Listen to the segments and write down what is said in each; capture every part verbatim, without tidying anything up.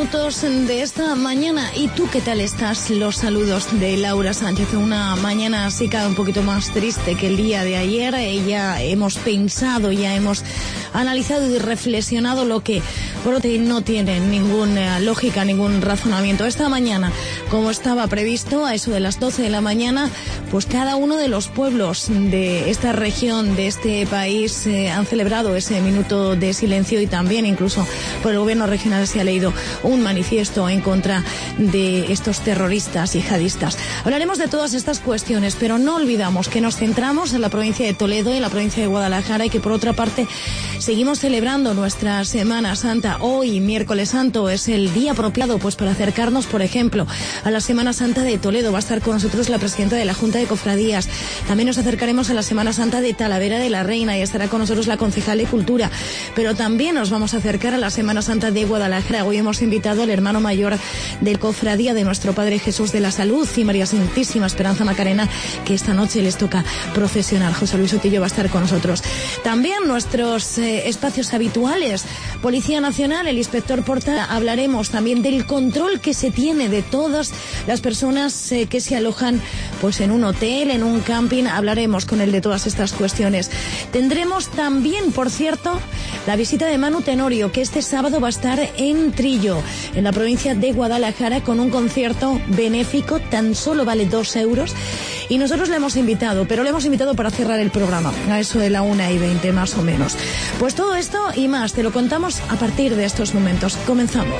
minutos de esta mañana. ¿Y tú qué tal estás? Los saludos de Laura Sánchez. Una mañana así cada un poquito más triste que el día de ayer. Ya hemos pensado, ya hemos analizado y reflexionado lo que por otro no tiene ninguna lógica, ningún razonamiento. Esta mañana, como estaba previsto, a eso de las doce de la mañana, pues cada uno de los pueblos de esta región, de este país, eh, han celebrado ese minuto de silencio, y también incluso por el gobierno regional se ha leído un manifiesto en contra de estos terroristas yihadistas. Hablaremos de todas estas cuestiones, pero no olvidamos que nos centramos en la provincia de Toledo y en la provincia de Guadalajara, y que por otra parte seguimos celebrando nuestra Semana Santa. Hoy, miércoles santo, es el día apropiado pues para acercarnos, por ejemplo, a la Semana Santa de Toledo. Va a estar con nosotros la presidenta de la Junta de Cofradías. También nos acercaremos a la Semana Santa de Talavera de la Reina, y estará con nosotros la concejal de Cultura. Pero también nos vamos a acercar a la Semana Santa de Guadalajara. Hoy hemos invitado al hermano mayor del Cofradía de Nuestro Padre Jesús de la Salud y María Santísima Esperanza Macarena, que esta noche les toca procesionar. José Luis Sotillo va a estar con nosotros. También nuestros eh, espacios habituales. Policía Nacional, el inspector Porta. Hablaremos también del control que se tiene de todas las personas eh, que se alojan pues en un hotel, en un camping. Hablaremos con él de todas estas cuestiones. Tendremos también, por cierto, la visita de Manu Tenorio, que este sábado va a estar en Trillo, en la provincia de Guadalajara, con un concierto benéfico. Tan solo vale dos euros. Y nosotros le hemos invitado, pero le hemos invitado para cerrar el programa, a eso de la una y veinte más o menos. Pues todo esto y más te lo contamos a partir de estos momentos. Comenzamos.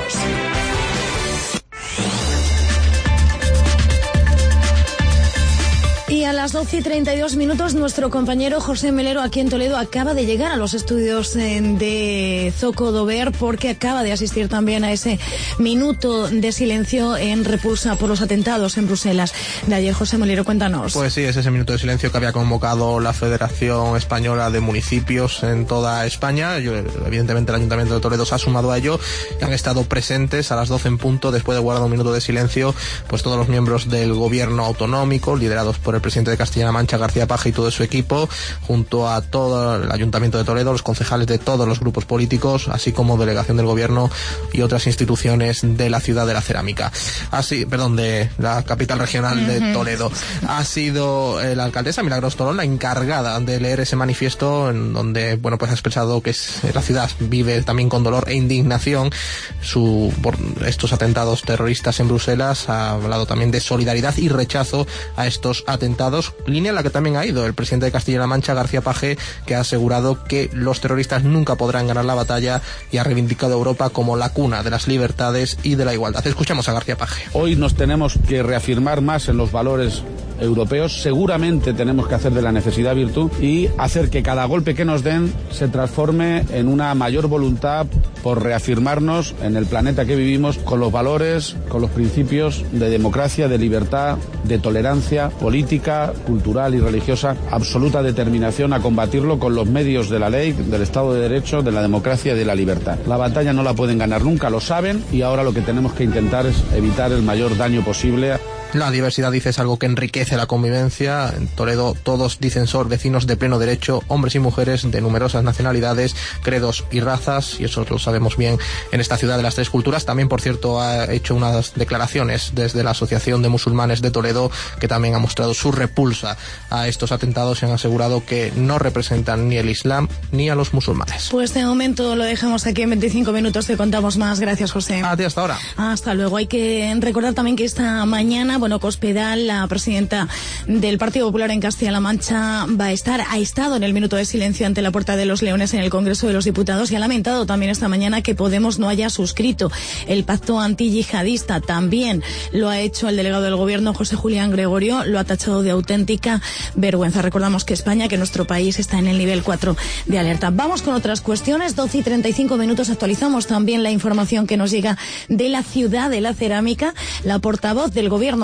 Y a las doce y treinta y dos minutos, nuestro compañero José Melero, aquí en Toledo, acaba de llegar a los estudios de Zocodover, porque acaba de asistir también a ese minuto de silencio en repulsa por los atentados en Bruselas de ayer. José Melero, cuéntanos. Pues sí, es ese minuto de silencio que había convocado la Federación Española de Municipios en toda España. Yo, evidentemente el Ayuntamiento de Toledo se ha sumado a ello, y han estado presentes a las doce en punto, después de guardar un minuto de silencio, pues todos los miembros del gobierno autonómico, liderados por el presidente de Castilla-La Mancha, García Paje, y todo su equipo, junto a todo el Ayuntamiento de Toledo, los concejales de todos los grupos políticos, así como delegación del gobierno y otras instituciones de la ciudad de la cerámica. Así, perdón, de la capital regional uh-huh. de Toledo. Ha sido eh, la alcaldesa Milagros Torón la encargada de leer ese manifiesto, en donde, bueno, pues ha expresado que es, la ciudad vive también con dolor e indignación su, por estos atentados terroristas en Bruselas. Ha hablado también de solidaridad y rechazo a estos atentados, línea en la que también ha ido el presidente de Castilla-La Mancha, García Paje, que ha asegurado que los terroristas nunca podrán ganar la batalla, y ha reivindicado a Europa como la cuna de las libertades y de la igualdad. Escuchamos a García Paje. Hoy nos tenemos que reafirmar más en los valores europeos. Seguramente tenemos que hacer de la necesidad virtud y hacer que cada golpe que nos den se transforme en una mayor voluntad por reafirmarnos en el planeta que vivimos, con los valores, con los principios de democracia, de libertad, de tolerancia política, cultural y religiosa, absoluta determinación a combatirlo con los medios de la ley, del Estado de Derecho, de la democracia y de la libertad. La batalla no la pueden ganar nunca, lo saben, y ahora lo que tenemos que intentar es evitar el mayor daño posible. La diversidad, dice, es algo que enriquece la convivencia. En Toledo todos dicen ser vecinos de pleno derecho, hombres y mujeres de numerosas nacionalidades, credos y razas, y eso lo sabemos bien en esta ciudad de las tres culturas. También, por cierto, ha hecho unas declaraciones desde la Asociación de Musulmanes de Toledo, que también ha mostrado su repulsa a estos atentados, y han asegurado que no representan ni el Islam ni a los musulmanes. Pues de momento lo dejamos aquí. En veinticinco minutos te contamos más. Gracias, José. A ti, hasta ahora. Hasta luego. Hay que recordar también que esta mañana, bueno, Cospedal, la presidenta del Partido Popular en Castilla-La Mancha, va a estar, ha estado en el minuto de silencio ante la Puerta de los Leones en el Congreso de los Diputados, y ha lamentado también esta mañana que Podemos no haya suscrito el pacto antiyihadista. También lo ha hecho el delegado del Gobierno, José Julián Gregorio, lo ha tachado de auténtica vergüenza. Recordamos que España, que nuestro país, está en el nivel cuatro de alerta. Vamos con otras cuestiones. doce y treinta y cinco minutos. Actualizamos también la información que nos llega de la ciudad de la cerámica. La portavoz del Gobierno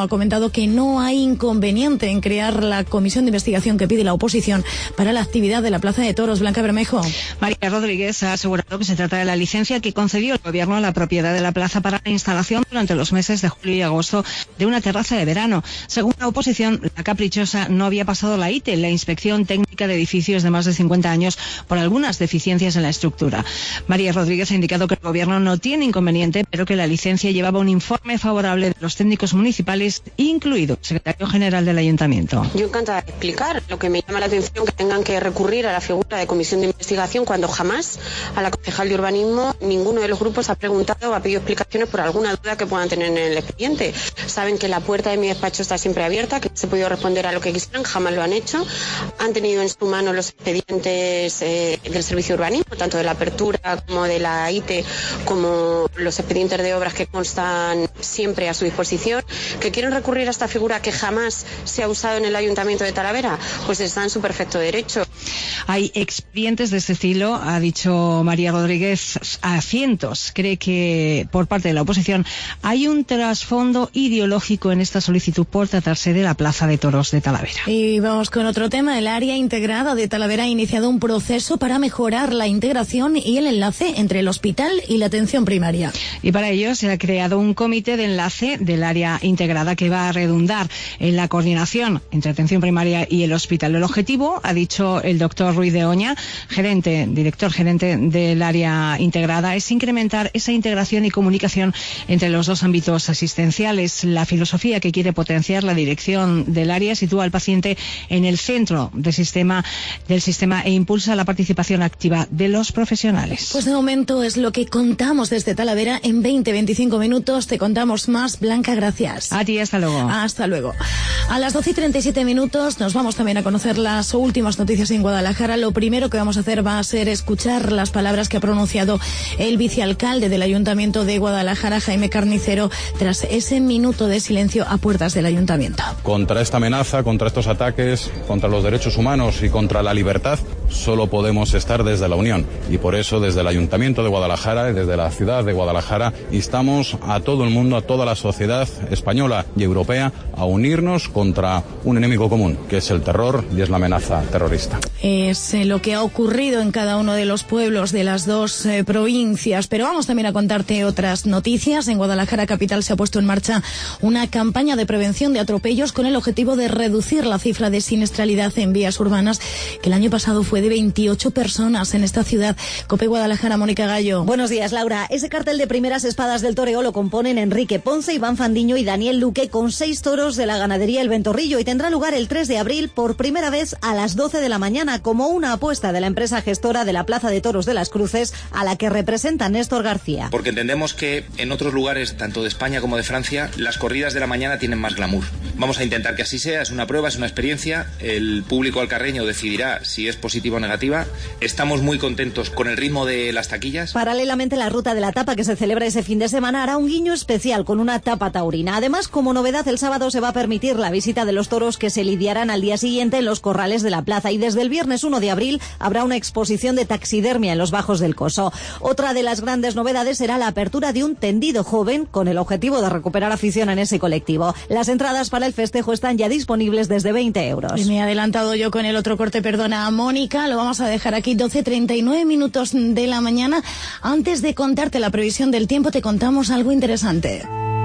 Gobierno ha comentado que no hay inconveniente en crear la comisión de investigación que pide la oposición para la actividad de la Plaza de Toros. Blanca Bermejo. María Rodríguez ha asegurado que se trata de la licencia que concedió el Gobierno a la propiedad de la plaza para la instalación durante los meses de julio y agosto de una terraza de verano. Según la oposición, la caprichosa no había pasado la I T E, la Inspección Técnica de Edificios de más de cincuenta años, por algunas deficiencias en la estructura. María Rodríguez ha indicado que el Gobierno no tiene inconveniente, pero que la licencia llevaba un informe favorable de los técnicos municipales, incluido el secretario general del Ayuntamiento. Yo encantada de explicar. Lo que me llama la atención que tengan que recurrir a la figura de comisión de investigación cuando jamás a la concejal de urbanismo ninguno de los grupos ha preguntado o ha pedido explicaciones por alguna duda que puedan tener en el expediente. Saben que la puerta de mi despacho está siempre abierta, que se ha podido responder a lo que quisieran, jamás lo han hecho. Han tenido en su mano los expedientes eh, del servicio de urbanismo, tanto de la apertura como de la I T E, como los expedientes de obras que constan siempre a su disposición. Que quieren recurrir a esta figura que jamás se ha usado en el Ayuntamiento de Talavera, pues está en su perfecto derecho. Hay expedientes de este estilo, ha dicho María Rodríguez, a cientos. Cree que por parte de la oposición hay un trasfondo ideológico en esta solicitud por tratarse de la Plaza de Toros de Talavera. Y vamos con otro tema. El área integrada de Talavera ha iniciado un proceso para mejorar la integración y el enlace entre el hospital y la atención primaria. Y para ello se ha creado un comité de enlace del área integrada que va a redundar en la coordinación entre atención primaria y el hospital. El objetivo, ha dicho el doctor Ruiz de Oña, gerente, director gerente del área integrada, es incrementar esa integración y comunicación entre los dos ámbitos asistenciales. La filosofía que quiere potenciar la dirección del área sitúa al paciente en el centro del sistema, del sistema e impulsa la participación activa de los profesionales. Pues de momento es lo que contamos desde Talavera. En veinte a veinticinco minutos te contamos más. Blanca, gracias. A ti, hasta luego. Hasta luego. A las doce y treinta y siete minutos nos vamos también a conocer las últimas noticias en Guadalajara. Lo primero que vamos a hacer va a ser escuchar las palabras que ha pronunciado el vicealcalde del Ayuntamiento de Guadalajara, Jaime Carnicero, tras ese minuto de silencio a puertas del Ayuntamiento. Contra esta amenaza, contra estos ataques, contra los derechos humanos y contra la libertad, solo podemos estar desde la unión. Y por eso, desde el Ayuntamiento de Guadalajara y desde la ciudad de Guadalajara, instamos a todo el mundo, a toda la sociedad española y europea, a unirnos contra un enemigo común, que es el terror y es la amenaza terrorista. Es eh, lo que ha ocurrido en cada uno de los pueblos de las dos eh, provincias. Pero vamos también a contarte otras noticias. En Guadalajara capital se ha puesto en marcha una campaña de prevención de atropellos con el objetivo de reducir la cifra de siniestralidad en vías urbanas, que el año pasado fue de veintiocho personas en esta ciudad. COPE Guadalajara, Mónica Gallo. Buenos días, Laura. Ese cartel de primeras espadas del toreo lo componen Enrique Ponce, Iván Fandiño y Daniel Luque, con seis toros de la ganadería El Ventorrillo, y tendrá lugar el tres de abril por primera vez a las doce de la mañana como una apuesta de la empresa gestora de la Plaza de Toros de las Cruces, a la que representa Néstor García. Porque entendemos que en otros lugares, tanto de España como de Francia, las corridas de la mañana tienen más glamour. Vamos a intentar que así sea, es una prueba, es una experiencia, el público alcarreño decidirá si es positiva o negativa. Estamos muy contentos con el ritmo de las taquillas. Paralelamente, la Ruta de la Tapa, que se celebra ese fin de semana, hará un guiño especial con una tapa taurina. Además, como novedad, el sábado se va a permitir la visita de los toros que se lidiarán al día siguiente en los corrales de la plaza, y desde el viernes uno de abril habrá una exposición de taxidermia en los bajos del Coso. Otra de las grandes novedades será la apertura de un tendido joven con el objetivo de recuperar afición en ese colectivo. Las entradas para el festejo están ya disponibles desde veinte euros. Y me he adelantado yo con el otro corte, perdona, Mónica, lo vamos a dejar aquí doce treinta y nueve minutos de la mañana. Antes de contarte la previsión del tiempo, te contamos algo interesante.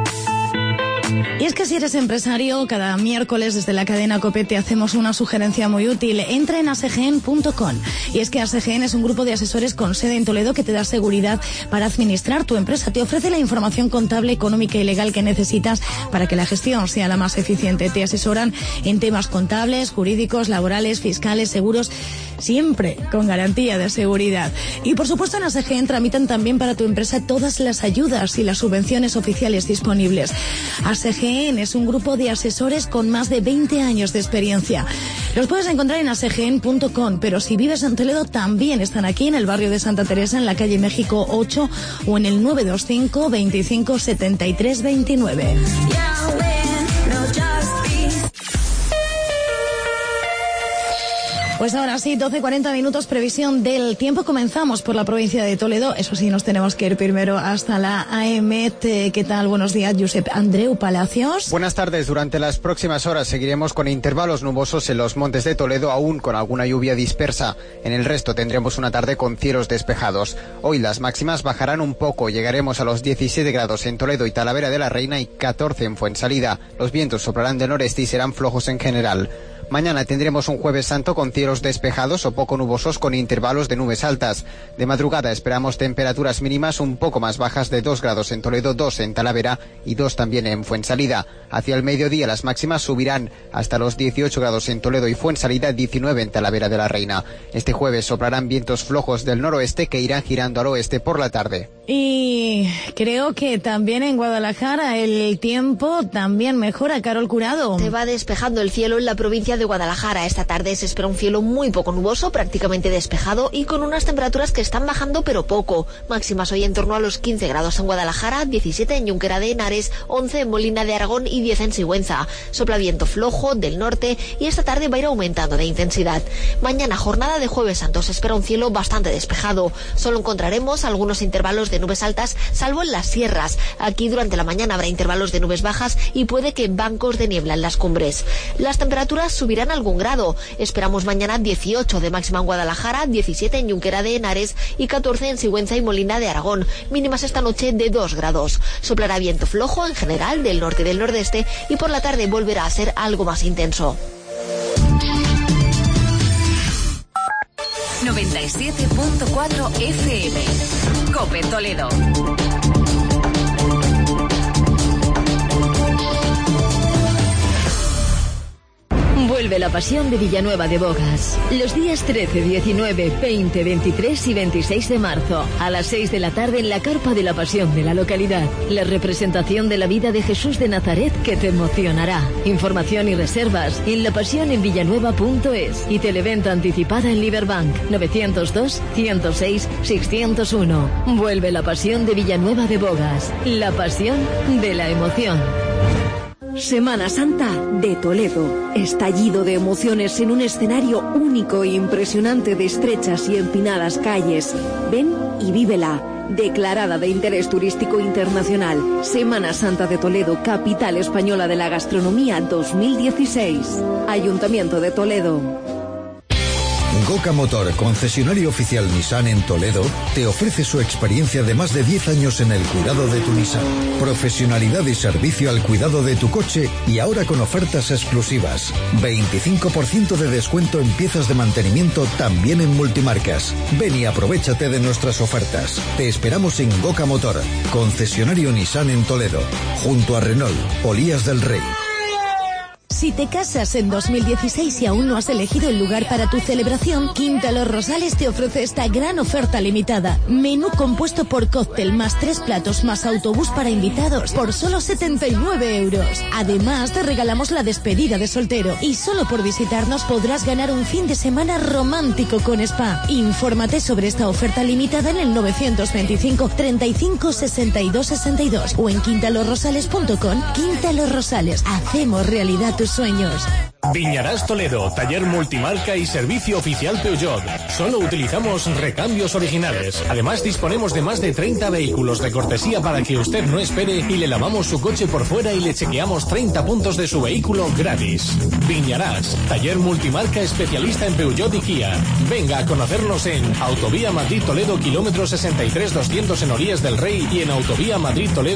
Y es que si eres empresario, cada miércoles desde la cadena COPE te hacemos una sugerencia muy útil. Entra en asegen punto com. Y es que Asegen es un grupo de asesores con sede en Toledo que te da seguridad para administrar tu empresa. Te ofrece la información contable, económica y legal que necesitas para que la gestión sea la más eficiente. Te asesoran en temas contables, jurídicos, laborales, fiscales, seguros, siempre con garantía de seguridad. Y por supuesto en Asegen tramitan también para tu empresa todas las ayudas y las subvenciones oficiales disponibles. Asegen es un grupo de asesores con más de veinte años de experiencia. Los puedes encontrar en asegen punto com, pero si vives en Toledo también están aquí en el barrio de Santa Teresa, en la calle México ocho, o en el nueve dos cinco, veinticinco, setenta y tres, veintinueve. Pues ahora sí, doce cuarenta minutos, previsión del tiempo. Comenzamos por la provincia de Toledo. Eso sí, nos tenemos que ir primero hasta la A E M E T. ¿Qué tal? Buenos días, Josep Andreu Palacios. Buenas tardes. Durante las próximas horas seguiremos con intervalos nubosos en los montes de Toledo, aún con alguna lluvia dispersa. En el resto tendremos una tarde con cielos despejados. Hoy las máximas bajarán un poco. Llegaremos a los diecisiete grados en Toledo y Talavera de la Reina y catorce en Fuensalida. Los vientos soplarán del noreste y serán flojos en general. Mañana tendremos un Jueves Santo con cielos despejados o poco nubosos con intervalos de nubes altas. De madrugada esperamos temperaturas mínimas un poco más bajas de dos grados en Toledo, dos en Talavera y dos también en Fuensalida. Hacia el mediodía las máximas subirán hasta los dieciocho grados en Toledo y Fuensalida, diecinueve en Talavera de la Reina. Este jueves soplarán vientos flojos del noroeste que irán girando al oeste por la tarde. Y creo que también en Guadalajara el tiempo también mejora. Carol Curado. Se va despejando el cielo en la provincia de Guadalajara. Esta tarde se espera un cielo muy poco nuboso, prácticamente despejado y con unas temperaturas que están bajando pero poco. Máximas hoy en torno a los quince grados en Guadalajara, diecisiete en Junquera de Henares, once en Molina de Aragón y diez en Sigüenza. Sopla viento flojo del norte y esta tarde va a ir aumentando de intensidad. Mañana, jornada de Jueves Santo, se espera un cielo bastante despejado. Solo encontraremos algunos intervalos de nubes altas, salvo en las sierras. Aquí durante la mañana habrá intervalos de nubes bajas y puede que bancos de niebla en las cumbres. Las temperaturas subirán algún grado. Esperamos mañana dieciocho de máxima en Guadalajara, diecisiete en Junquera de Henares y catorce en Sigüenza y Molina de Aragón. Mínimas esta noche de dos grados. Soplará viento flojo en general del norte y del nordeste y por la tarde volverá a ser algo más intenso. noventa y siete punto cuatro F M. COPE Toledo. Vuelve la pasión de Villanueva de Bogas. Los días trece, diecinueve, veinte, veintitrés y veintiséis de marzo, a las seis de la tarde en la Carpa de la Pasión de la localidad. La representación de la vida de Jesús de Nazaret que te emocionará. Información y reservas en la pasión en villanueva punto es y televenta anticipada en Liberbank novecientos dos, ciento seis, seiscientos uno. Vuelve la pasión de Villanueva de Bogas. La pasión de la emoción. Semana Santa de Toledo. Estallido de emociones en un escenario único e impresionante de estrechas y empinadas calles. Ven y vívela. Declarada de interés turístico internacional. Semana Santa de Toledo, capital española de la gastronomía dos mil dieciséis. Ayuntamiento de Toledo. Goca Motor, concesionario oficial Nissan en Toledo, te ofrece su experiencia de más de diez años en el cuidado de tu Nissan. Profesionalidad y servicio al cuidado de tu coche y ahora con ofertas exclusivas. veinticinco por ciento de descuento en piezas de mantenimiento también en multimarcas. Ven y aprovéchate de nuestras ofertas. Te esperamos en Goca Motor, concesionario Nissan en Toledo, junto a Renault, Olías del Rey. Si te casas en dos mil dieciséis y aún no has elegido el lugar para tu celebración, Quinta Los Rosales te ofrece esta gran oferta limitada. Menú compuesto por cóctel más tres platos más autobús para invitados por solo setenta y nueve euros. Además, te regalamos la despedida de soltero y solo por visitarnos podrás ganar un fin de semana romántico con spa. Infórmate sobre esta oferta limitada en el novecientos veinticinco, treinta y cinco, sesenta y dos, sesenta y dos o en quinta los rosales punto com. Quinta Los Rosales. Hacemos realidad tus sueños. Viñarás Toledo, taller multimarca y servicio oficial Peugeot. Solo utilizamos recambios originales. Además disponemos de más de treinta vehículos de cortesía para que usted no espere y le lavamos su coche por fuera y le chequeamos treinta puntos de su vehículo gratis. Viñarás, taller multimarca especialista en Peugeot y Kia. Venga a conocernos en Autovía Madrid-Toledo, kilómetro sesenta y tres doscientos en Olías del Rey y en Autovía Madrid-Toledo